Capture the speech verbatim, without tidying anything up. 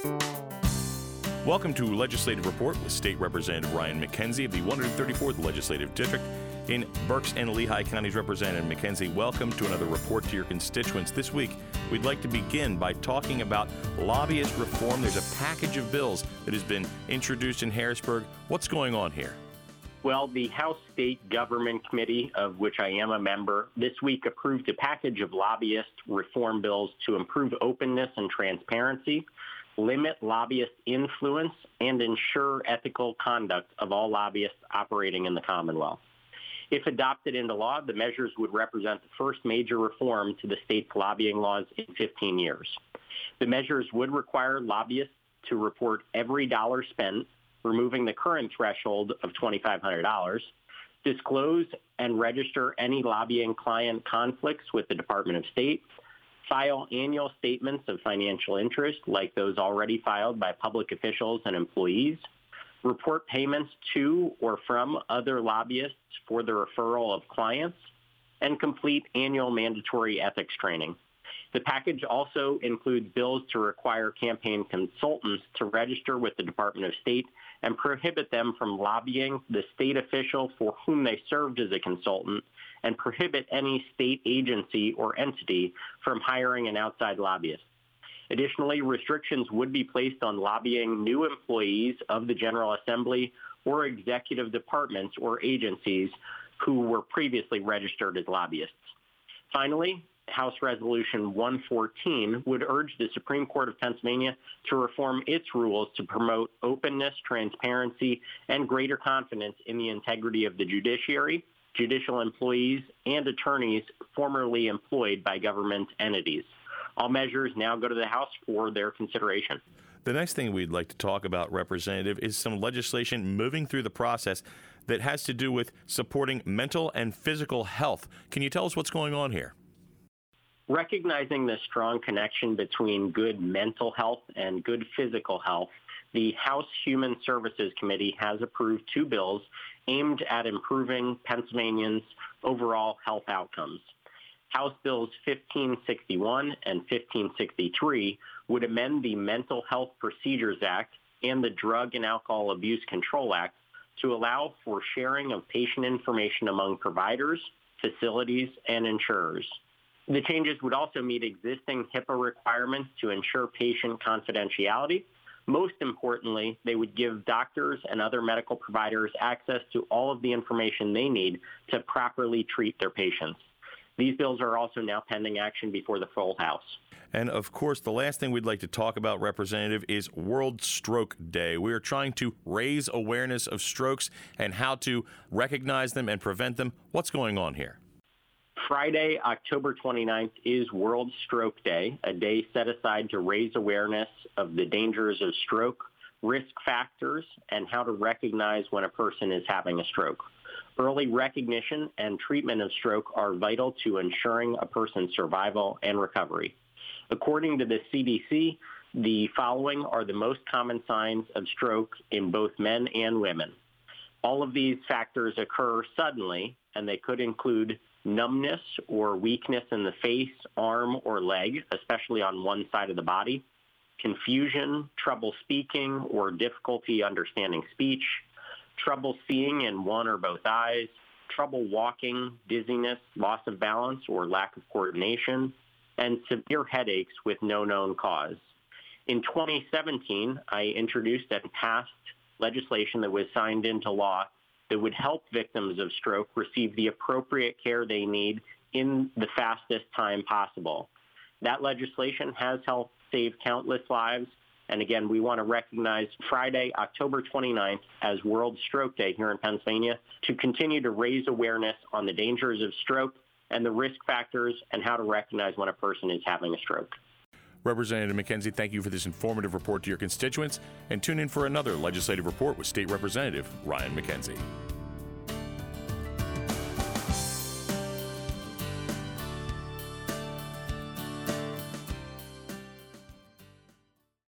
Welcome to Legislative Report with State Representative Ryan McKenzie of the one hundred thirty-fourth Legislative District in Berks and Lehigh Counties. Representative McKenzie, welcome to another report to your constituents. This week, we'd like to begin by talking about lobbyist reform. There's a package of bills that has been introduced in Harrisburg. What's going on here? Well, the House State Government Committee, of which I am a member, this week approved a package of lobbyist reform bills to improve openness and transparency, limit lobbyist influence, and ensure ethical conduct of all lobbyists operating in the Commonwealth. If adopted into law, the measures would represent the first major reform to the state's lobbying laws in fifteen years. The measures would require lobbyists to report every dollar spent, removing the current threshold of twenty-five hundred dollars, disclose and register any lobbying client conflicts with the Department of State, file annual statements of financial interest like those already filed by public officials and employees, report payments to or from other lobbyists for the referral of clients, and complete annual mandatory ethics training. The package also includes bills to require campaign consultants to register with the Department of State and prohibit them from lobbying the state official for whom they served as a consultant, and prohibit any state agency or entity from hiring an outside lobbyist. Additionally, restrictions would be placed on lobbying new employees of the General Assembly or executive departments or agencies who were previously registered as lobbyists. Finally, House Resolution one fourteen would urge the Supreme Court of Pennsylvania to reform its rules to promote openness, transparency, and greater confidence in the integrity of the judiciary, judicial employees, and attorneys formerly employed by government entities. All measures now go to the House for their consideration. The next thing we'd like to talk about, Representative, is some legislation moving through the process that has to do with supporting mental and physical health. Can you tell us what's going on here? Recognizing the strong connection between good mental health and good physical health, the House Human Services Committee has approved two bills aimed at improving Pennsylvanians' overall health outcomes. House Bills fifteen sixty-one and fifteen sixty-three would amend the Mental Health Procedures Act and the Drug and Alcohol Abuse Control Act to allow for sharing of patient information among providers, facilities, and insurers. The changes would also meet existing HIPAA requirements to ensure patient confidentiality. Most importantly, they would give doctors and other medical providers access to all of the information they need to properly treat their patients. These bills are also now pending action before the full House. And, of course, the last thing we'd like to talk about, Representative, is World Stroke Day. We are trying to raise awareness of strokes and how to recognize them and prevent them. What's going on here? Friday, October twenty-ninth, is World Stroke Day, a day set aside to raise awareness of the dangers of stroke, risk factors, and how to recognize when a person is having a stroke. Early recognition and treatment of stroke are vital to ensuring a person's survival and recovery. According to the C D C, the following are the most common signs of stroke in both men and women. All of these factors occur suddenly, and they could include numbness or weakness in the face, arm, or leg, especially on one side of the body, confusion, trouble speaking, or difficulty understanding speech, trouble seeing in one or both eyes, trouble walking, dizziness, loss of balance, or lack of coordination, and severe headaches with no known cause. In twenty seventeen, I introduced and passed legislation that was signed into law that would help victims of stroke receive the appropriate care they need in the fastest time possible. That legislation has helped save countless lives. And again, we want to recognize Friday, October twenty-ninth, as World Stroke Day here in Pennsylvania to continue to raise awareness on the dangers of stroke and the risk factors and how to recognize when a person is having a stroke. Representative McKenzie, thank you for this informative report to your constituents, and tune in for another legislative report with State Representative Ryan McKenzie.